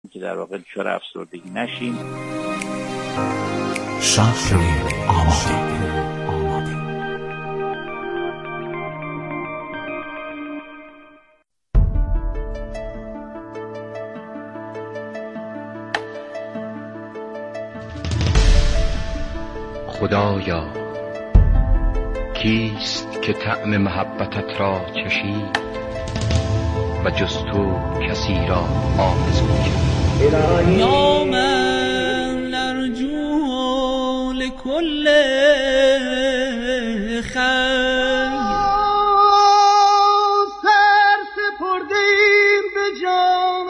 که در واقع دچار افسردگی نشیم. شهر آماده. خدایا کیست که طعم محبتت را چشید و جز تو کسی را آرزو کرد. یا من نرجو لکل خیر سر سپردیم به جان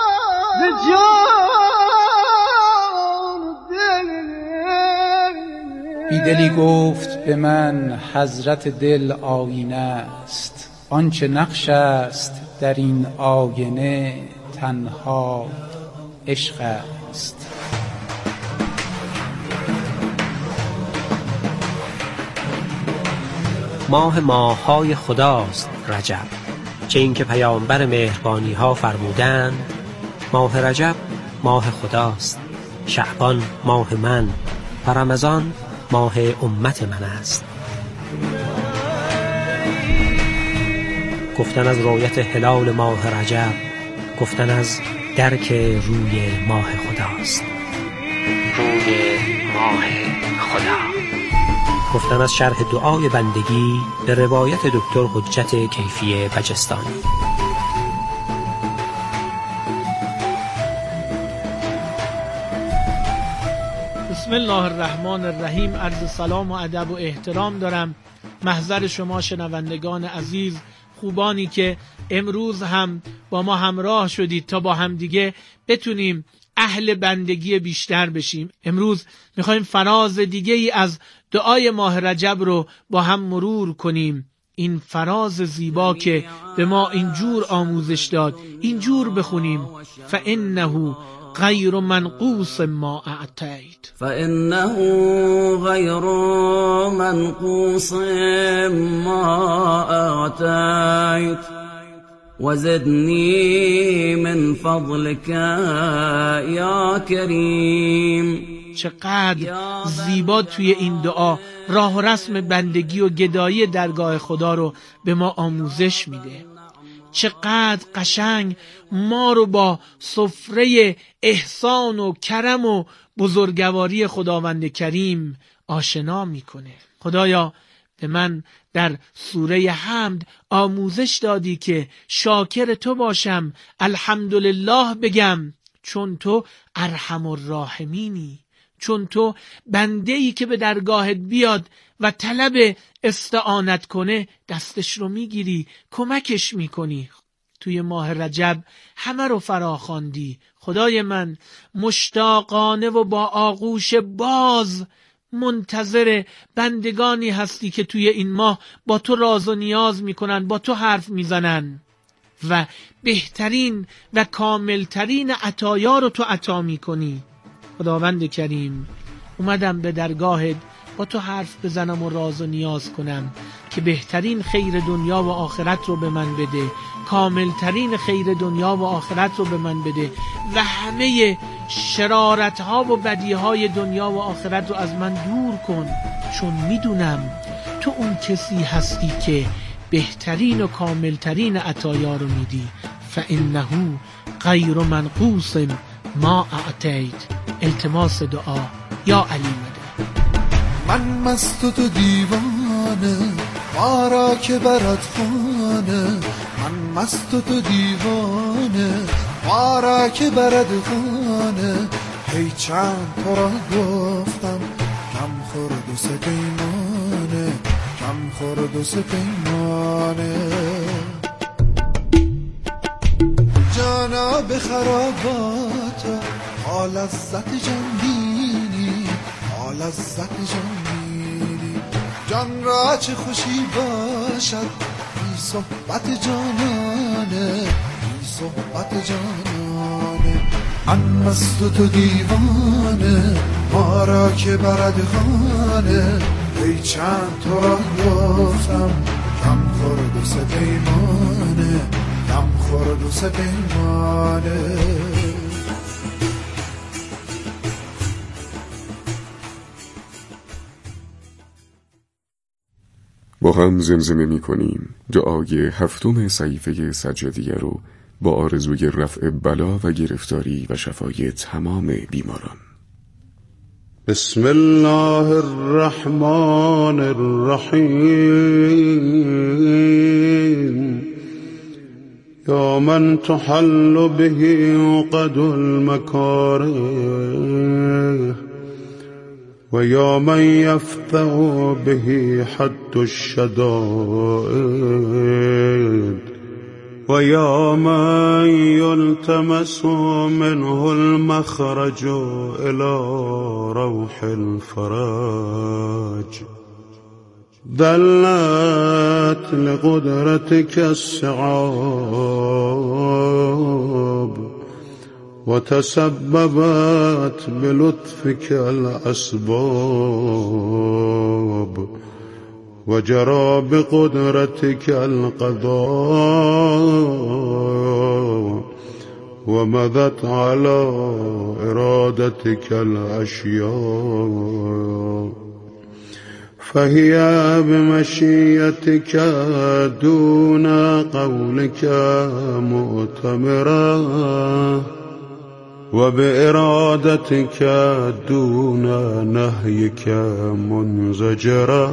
بیدلی گفت به من حضرت دل آینه است، آنچه نقش است در این آینه تنها عشق است. ماه ماه‌های خداست رجب، چه این که پیامبر مهربانی ها فرمودند ماه رجب ماه خداست، شعبان ماه من و رمضان ماه امت من است. گفتن از رؤیت هلال ماه رجب، گفتن از درک روی ماه خداست، روی ماه خدا. گفتن از شرح دعای بندگی به روایت دکتر حجت کیفی بجستانی. بسم الله الرحمن الرحیم. عرض سلام و ادب و احترام دارم محضر شما شنوندگان عزیز، خوبانی که امروز هم با ما همراه شدید تا با هم دیگه بتونیم اهل بندگی بیشتر بشیم. امروز میخوایم فراز دیگه ای از دعای ماه رجب رو با هم مرور کنیم. این فراز زیبا که به ما اینجور آموزش داد، اینجور بخونیم: فإنه غیر منقوص ما اعطیت، فإنه غیر منقوص ما اعطیت وزدنی من فضلك یا کریم. چقدر زیبا توی این دعا راه و رسم بندگی و گدایی درگاه خدا رو به ما آموزش میده. چقدر قشنگ ما رو با سفره احسان و کرم و بزرگواری خداوند کریم آشنا میکنه. خدایا به من در سوره حمد آموزش دادی که شاکر تو باشم، الحمدلله بگم، چون تو ارحم الراحمینی، چون تو بنده‌ای که به درگاهت بیاد و طلب استعانت کنه دستش رو میگیری، کمکش میکنی. توی ماه رجب همه رو فراخواندی. خدای من مشتاقانه و با آغوش باز منتظر بندگانی هستی که توی این ماه با تو راز و نیاز میکنن، با تو حرف میزنن و بهترین و کاملترین عطایا رو تو عطا میکنی. خداوند کریم، اومدم به درگاهت با تو حرف بزنم و راز و نیاز کنم که بهترین خیر دنیا و آخرت رو به من بده، کاملترین خیر دنیا و آخرت رو به من بده و همه شرارت ها و بدی های دنیا و آخرت رو از من دور کن، چون میدونم تو اون کسی هستی که بهترین و کاملترین عطایا رو میدی. فإنه غیر منقوص ما اعطیت. التماس دعا یا علی مدد. من مست و تو دیوانه، ما را که برد خانه. من مست و تو دیوانه، ما را که برد خانه. هی چند تو را گفتم کم خورد و سپیمانه، کم خورد و سپیمانه. جانا به خرابات حال لذت جان بینی، حال لذت جان بینی. جان را چه خوشی باشد بی صحبت جانانه، بی صحبت جانانه. من مست و تو دیوانه، ما را که برد خانه. ای چند تو را گفتم کم خورد و سپیمانه، کم خورد و سپیمانه. با هم زمزمه می کنیم دعای 7 صحیفه سجادیه رو با آرزوی رفع بلا و گرفتاری و شفای تمام بیماران. بسم الله الرحمن الرحیم. یا من تحل به عقد المکاره و یا من یفتح به حد الشدائد و یا من یلتمس منه المخرج الى روح الفرج. دلت لقدرتك الصعاب وتسببت بلطفك الأسباب وجرى بقدرتك القضاء ومضت على إرادتك الأشياء فهي بمشيئتك دون قولك مؤتمرة وبإرادتك دون نهيك منزجرة.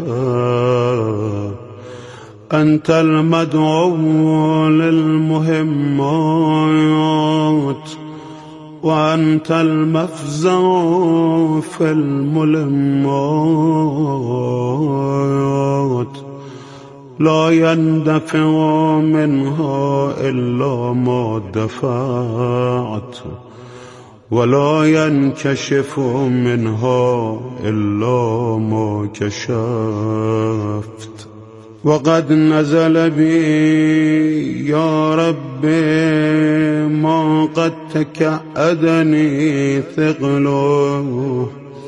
أنت المدعو للمهمات وأنت المفزع في الملمات. لا يندفع منها إلا ما دفعت ولا ينكشف منها إلا ما كشفت. وقد نزل بي يا رب ما قد تكأدني ثقله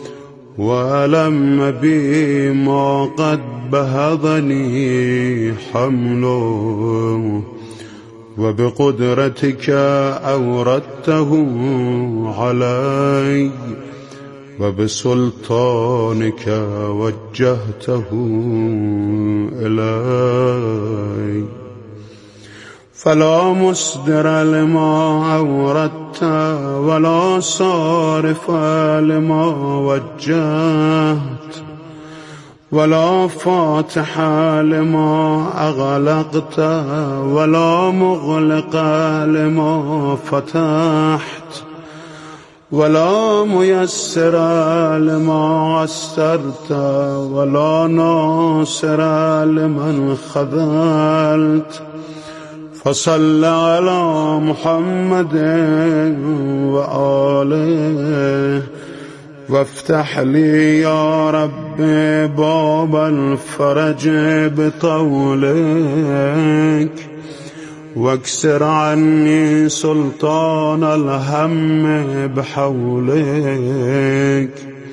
وألم بي ما قد بهضني حمله وبقدرتك أوردته علي وبسلطانك وجهته إلي. فلا مصدر لما أوردت ولا صارف لما وجهت ولا فاتح لما أغلقت ولا مغلق لما فتحت ولا ميسر لما عسرت ولا ناصر لمن خذلت. فصل على محمد وآله وافتح لي يا رب باب الفرج بطولك واكسر عني سلطان الهم بحولك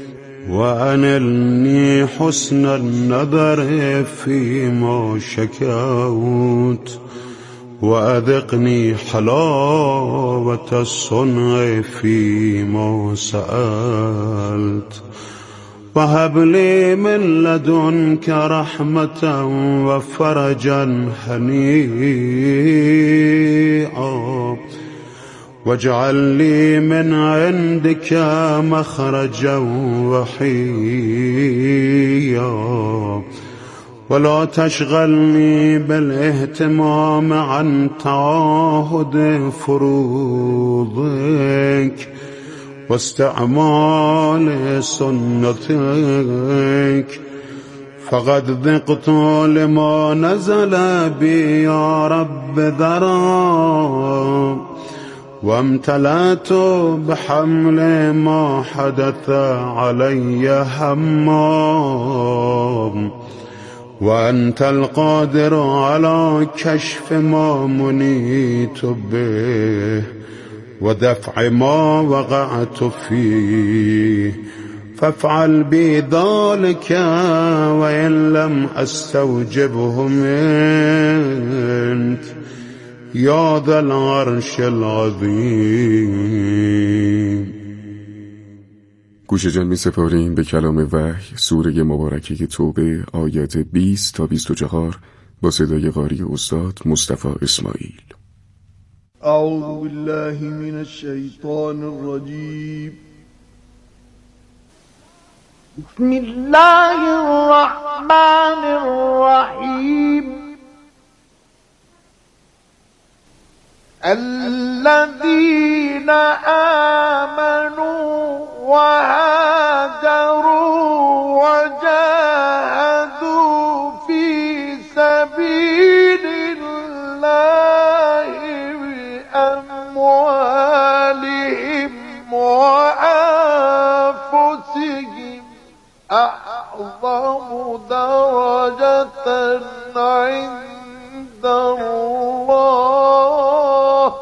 وأنلني حسن النظر فيما شكوت وأذقني حلاوة الصنع فيما سألت. وهب لي من لدنك رحمة وفرجا هنيئا واجعل لي من عندك مخرجا وحيا ولا تشغلني بالاهتمام عن تعاهد فروضك واستعمال سنتك. فقد ذقت لما نزل بي يا رب ذرا وامتلأت بحمل ما حدث علي همام وأنت القادر على كشف ما منيت به ودفع ما وقعت فيه. فافعل بي ذلك وإن لم أستوجبه منك يا ذا العرش العظيم. گوش جان می سپاریم به کلام وحی، سوره مبارکه توبه، آیات 20 تا 24 با صدای قاری استاد مصطفی اسماعیل. اعوذ بالله من الشیطان الرجیم. بسم الله الرحمن الرحیم. الذين آمنوا وهاجروا وجاهدوا في سبيل الله بأموالهم وأنفسهم أعظم درجة عند الله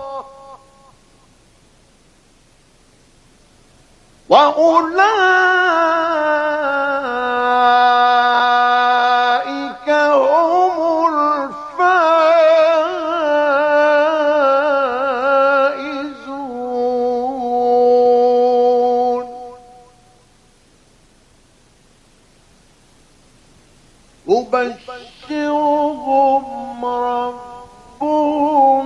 وأولئك هم الفائزون. يبشرهم ربهم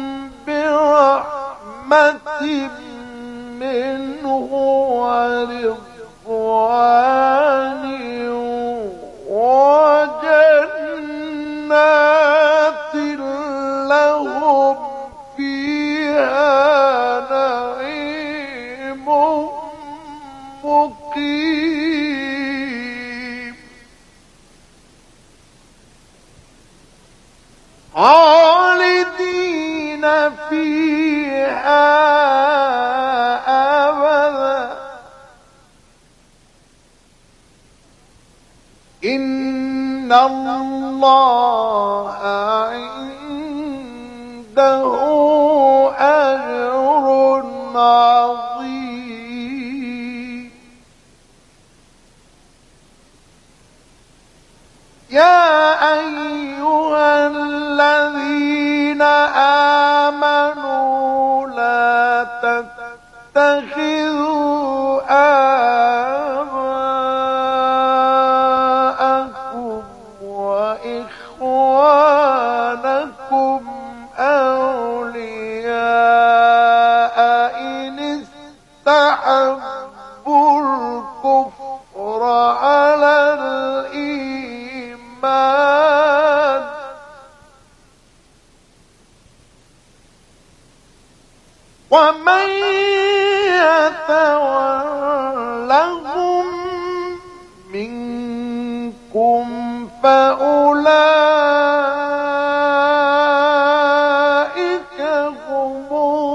برحمة منه ورضوان وجنات لهم فيها نعيم مقيم خالدين فيها إن الله عنده أجر عظيم. يا أيها الذين آمنوا لا تتخذوا وإخوانكم أولياء إن استحبوا الكفر على الإيمان ومن يتولهم منكم فأولئك هم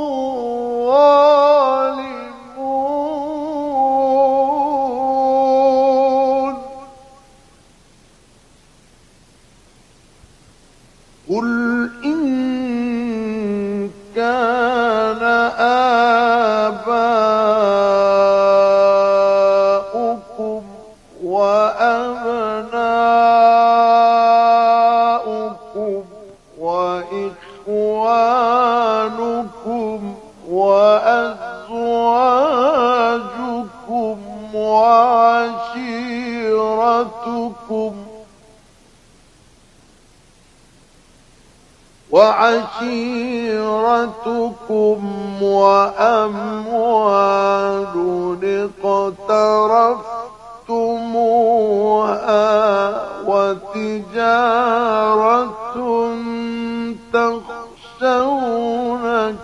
الظالمون. قل إن كان آباؤكم وأبناؤكم وإخوانكم وأزواجكم وعشيرتكم وأموال اقترفتموها وتجارة تخشون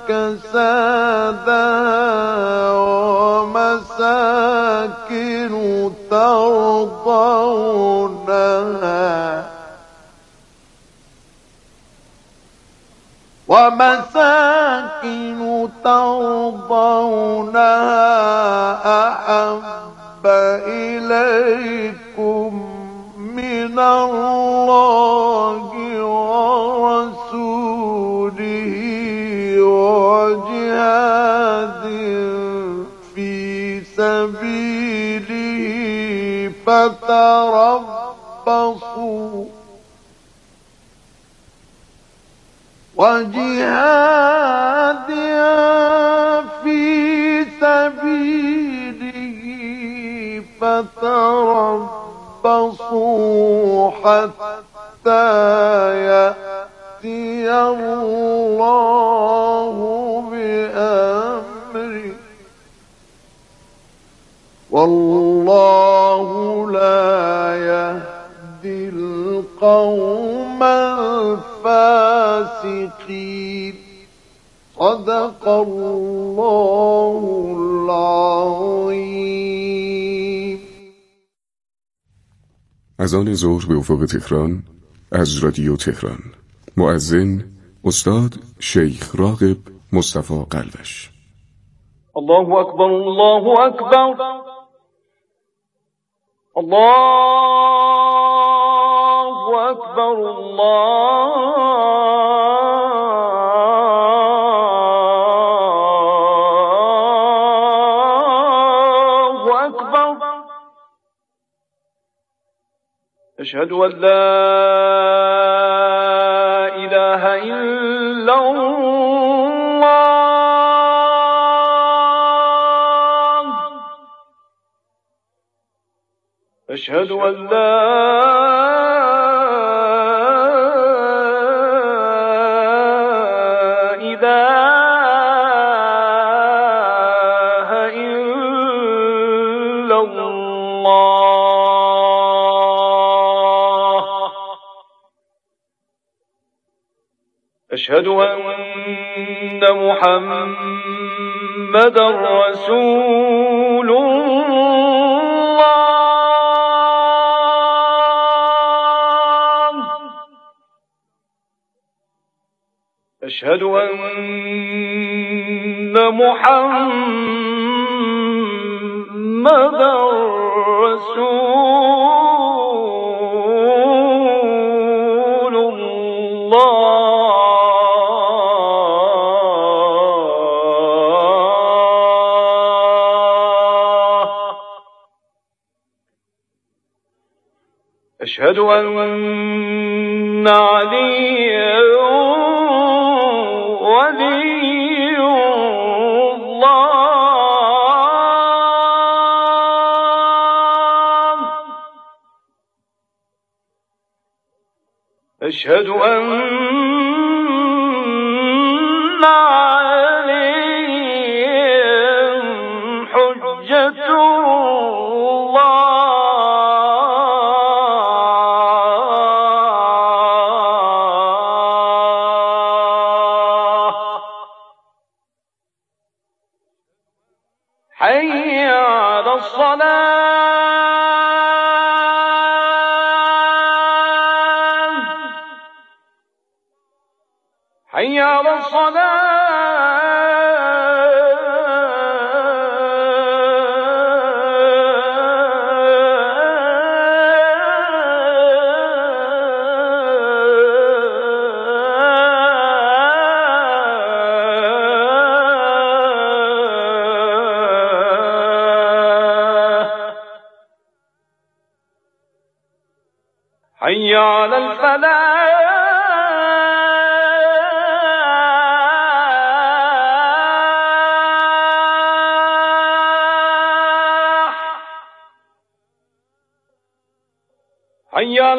كسادها ومساكن ترضونها أحب إليكم من الله ورسوله وجهاد في سبيله فتربصوا وجهاد في سبيله فتربصوا حتى يأتي الله بأمره والله لا يهدي القوم الفاسقين. صدق الله العظيم. اذان ظهر به افق تهران از رادیو تهران. مؤذن استاد شیخ راغب مصطفی قلوش. الله اکبر الله اکبر الله اکبر الله اکبر. اشهد ان لا اله الا الله. اشهد ان لا اله الا الله. أشهد أن محمدا رسول الله. أشهد أن محمدا رسول الله. أشهد أن عليا ولي الله. أشهد أن عليا حجة الله. حي على الصلاة. حي على حي على الفلاح. حي على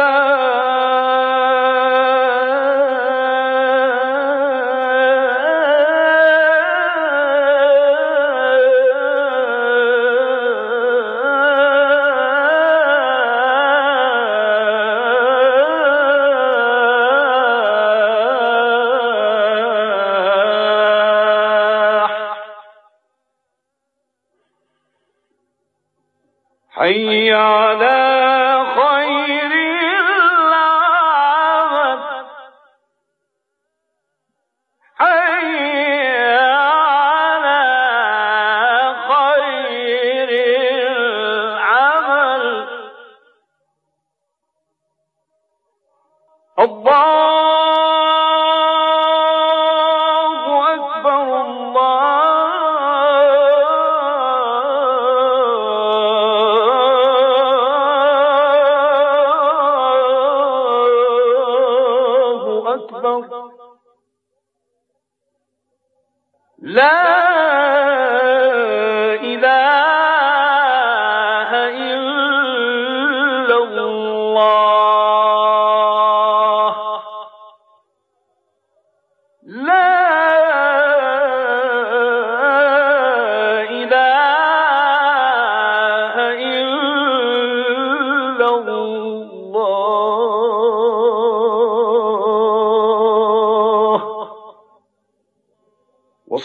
حي على خير العمل. حي على خير العمل. الله أكبر الله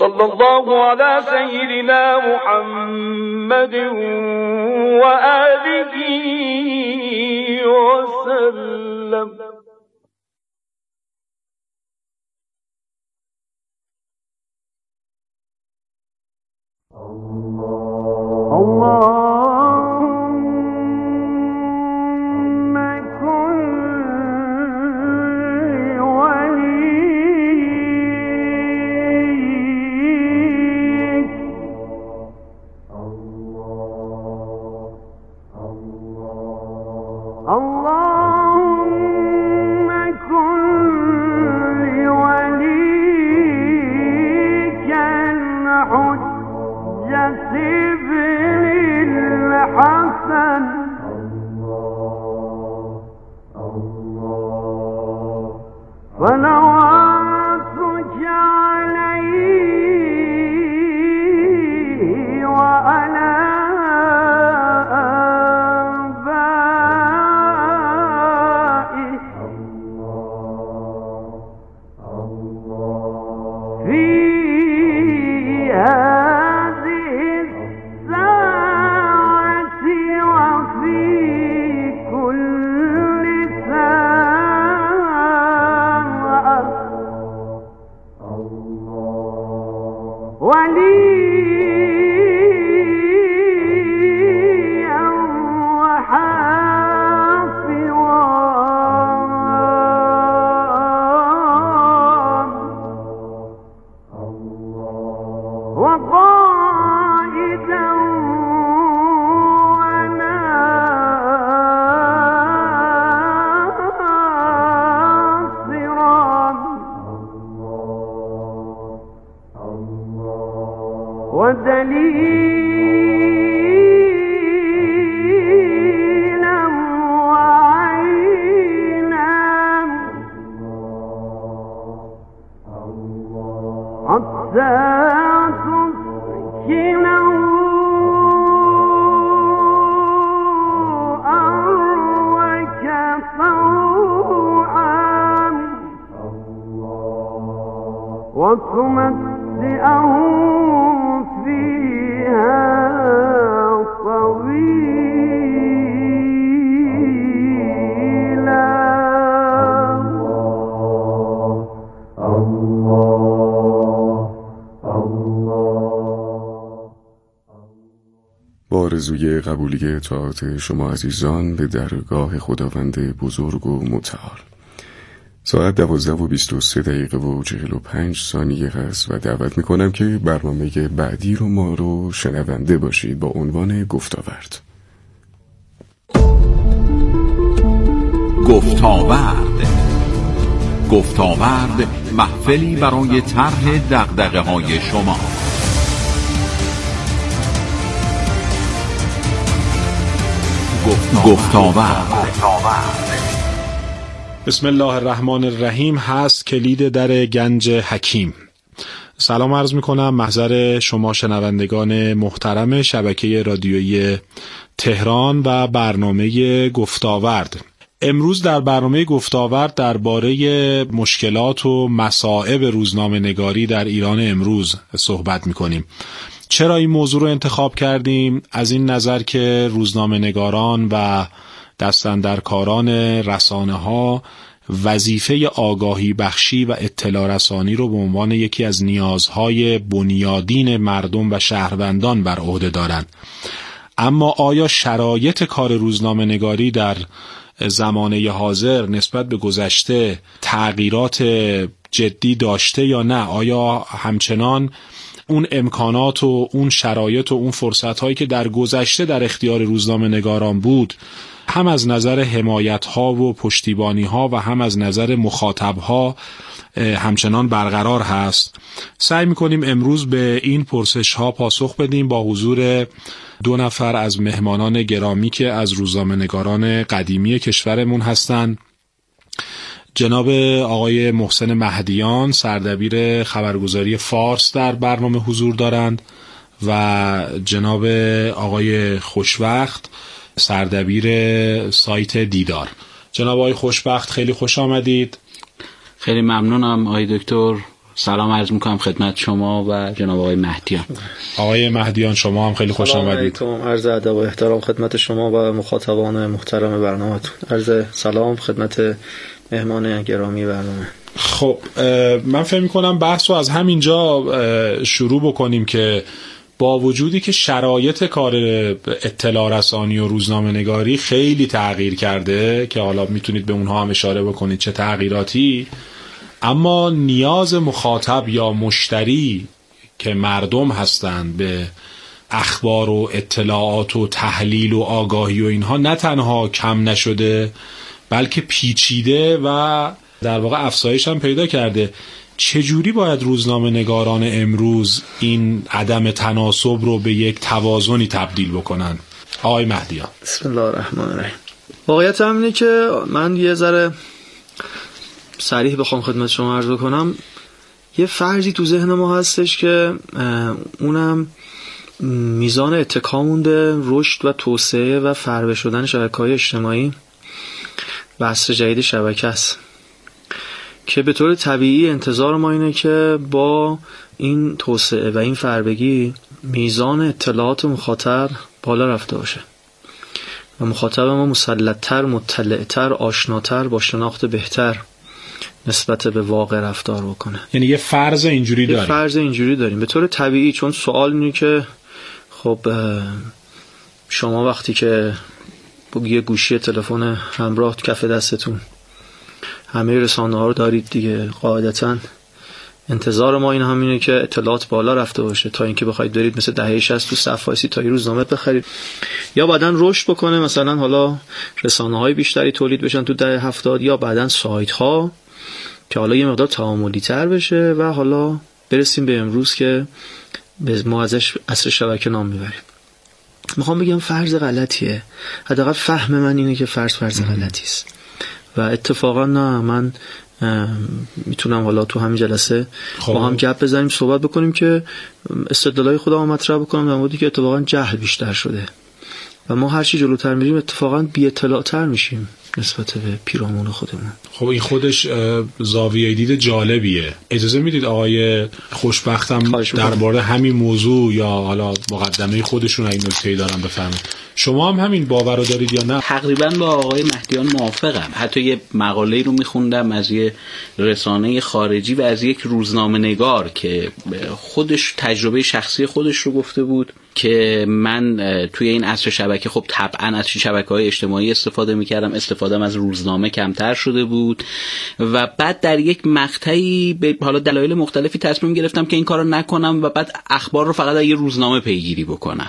وصلى الله على سيدنا محمد وآله وسلم. آرزوی قبولی طاعت شما عزیزان به درگاه خداوند بزرگ و متعال. ساعت 12:23:45 هست و دعوت میکنم که برنامه بعدی رو ما رو شنونده باشید با عنوان گفتاورد. گفتاورد محفلی برای طرح دغدغه‌های شما. گفتاورد. بسم الله الرحمن الرحیم هست کلید در گنج حکیم. سلام عرض میکنم محضر شما شنوندگان محترم شبکه رادیویی تهران و برنامه گفتاورد. امروز در برنامه گفتاورد درباره مشکلات و مصائب روزنامه نگاری در ایران امروز صحبت میکنیم. چرا این موضوع رو انتخاب کردیم؟ از این نظر که روزنامه نگاران و دستاندرکاران رسانه‌ها وظیفه آگاهی بخشی و اطلاع رسانی رو به عنوان یکی از نیازهای بنیادین مردم و شهروندان بر عهده دارند. اما آیا شرایط کار روزنامه نگاری در زمانه حاضر نسبت به گذشته تغییرات جدی داشته یا نه؟ آیا همچنان اون امکانات و اون شرایط و اون فرصت‌هایی که در گذشته در اختیار روزنامه نگاران بود هم از نظر حمایت‌ها و پشتیبانی‌ها و هم از نظر مخاطب‌ها همچنان برقرار هست؟ سعی می‌کنیم امروز به این پرسش‌ها پاسخ بدیم با حضور 2 نفر از مهمانان گرامی که از روزنامه‌نگاران قدیمی کشورمون هستند. جناب آقای محسن مهدیان سردبیر خبرگزاری فارس در برنامه حضور دارند و جناب آقای خوشوقت سردبیر سایت دیدار. جناب آقای خوشبخت خیلی خوش آمدید. خیلی ممنونم آقای دکتر. سلام عرض میکنم خدمت شما و جناب آقای مهدیان. آقای مهدیان شما هم خیلی خوش آمدید. سلام علیکم، عرض ادب و احترام خدمت شما و مخاطبان محترم برنامه‌تون. عرض سلام خدمت مهمان گرامی برنامه. خب من فکر می‌کنم بحث رو از همینجا شروع بکنیم که با وجودی که شرایط کار اطلاع رسانی و روزنامه نگاری خیلی تغییر کرده که حالا میتونید به اونها هم اشاره بکنید چه تغییراتی، اما نیاز مخاطب یا مشتری که مردم هستند به اخبار و اطلاعات و تحلیل و آگاهی و اینها نه تنها کم نشده بلکه پیچیده و در واقع افزایش هم پیدا کرده. چجوری باید روزنامه نگاران امروز این عدم تناسب رو به یک توازنی تبدیل بکنن؟ آقای مهدیان. بسم الله الرحمن الرحیم. واقعیت هم اینه که من یه ذره صریح بخوام خدمت شما عرض کنم، یه فرضی تو ذهن ما هستش که اونم میزان اتکامون به رشد و توسعه و فربه شدن شبکه‌های اجتماعی و عصر جدید شبکه است که به طور طبیعی انتظار ما اینه که با این توسعه و این فربگی میزان اطلاعات مخاطب بالا رفته باشه و مخاطب ما مسلط‌تر، مطلع‌تر، آشناتر، با شناخت بهتر نسبت به واقع رفتار بکنه. یعنی یه فرض اینجوری داریم. یه فرض اینجوری داریم به طور طبیعی، چون سوال اینه که خب شما وقتی که با یه گوشی تلفن همراه کف دستتون همه رسانه‌ها رو دارید دیگه، قاعدتاً انتظار ما این همینه که اطلاعات بالا رفته باشه تا اینکه بخواید برید مثل دهه 60 تو صف وایسی تا روزنامه بخرید یا بعداً رشد بکنه، مثلا حالا رسانه‌های بیشتری تولید بشن تو دهه 70 یا بعداً سایت‌ها که حالا یه مقدار تعاملی تر بشه و حالا برسیم به امروز که ما ازش عصر شبکه نام میبریم. میخوام بگم فرض غلطیه، حداقل فهم من اینه که فرض غلطی است و اتفاقا نه، من میتونم حالا تو همین جلسه با هم گپ بزنیم، صحبت بکنیم که استدلالای خودم مطرح بکنم در موردی که اتفاقا جهل بیشتر شده و ما هر چی جلوتر میریم اتفاقا بی اطلاع تر میشیم نسبت به پیرامون خودمون. خب این خودش زاویه دید جالبیه. اجازه میدید آقای خوشبختم درباره همین موضوع یا حالا مقدمه خودشون این نکته دارن بفرمایید. شما هم همین باور رو دارید یا نه؟ تقریبا با آقای مهدیان موافقم. حتی یه مقاله رو میخوندم از یه رسانه خارجی و از یک روزنامه نگار که خودش تجربه شخصی خودش رو گفته بود که من توی این عصر شبکه خب طبعا از شبکه‌های اجتماعی استفاده میکردم، استفاده‌ام از روزنامه کمتر شده بود و بعد در یک مقطعی به حالا دلایل مختلفی تصمیم گرفتم که این کارو نکنم و بعد اخبار رو فقط از یه روزنامه پیگیری بکنم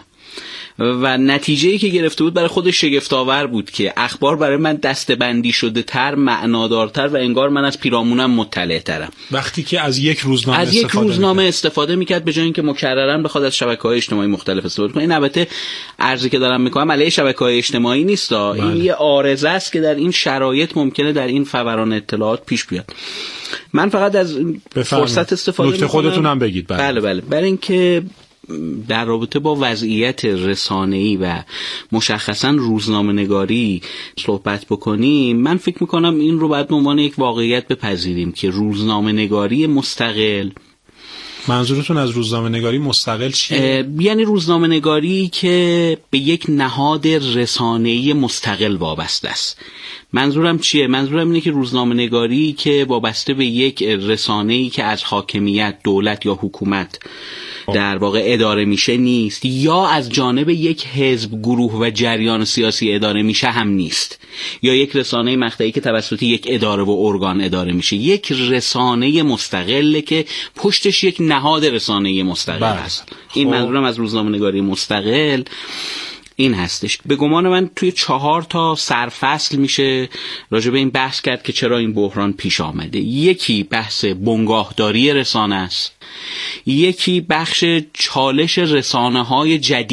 و نتیجه‌ای که گرفته بود برای خودش شگفت‌آور بود که اخبار برای من دسته‌بندی شده تر، معنادارتر و انگار من از پیرامونم مطلع‌ترم وقتی که از یک روزنامه استفاده می‌کرد به جای اینکه مکررن بخواد از شبکه‌های اجتماعی مختلف استفاده کنه. این البته عرضی که دارم می‌کنم علیه شبکه‌های اجتماعی نیست، این یه عارضه است که در این شرایط ممکنه در این فوران اطلاعات پیش بیاد. من فقط از فرصت استفاده می‌کنم. نکته خودتون هم بگید. بله برای اینکه در رابطه با وضعیت رسانه‌ای و مشخصاً روزنامه‌نگاری صحبت بکنیم، من فکر می‌کنم این رو باید به عنوان یک واقعیت بپذیریم که روزنامه‌نگاری مستقل. منظورتون از روزنامه‌نگاری مستقل چیه؟ یعنی روزنامه‌نگاری که به یک نهاد رسانه‌ای مستقل وابسته است. منظورم چیه؟ منظورم اینه که روزنامه‌نگاری که وابسته به یک رسانه‌ای که از حاکمیت، دولت یا حکومت در واقع اداره میشه نیست، یا از جانب یک حزب، گروه و جریان سیاسی اداره میشه هم نیست، یا یک رسانه مقطعی که توسط یک اداره و ارگان اداره میشه. یک رسانه مستقله که پشتش یک نهاد رسانه مستقل هست. این منظورم از روزنامه‌نگاری مستقل این هستش. به گمان من توی 4 تا سرفصل میشه راجع به این بحث کرد که چرا این بحران پیش آمده. یکی بحث بنگاهداری رسانه است، یکی بخش چالش رسانه‌های جدید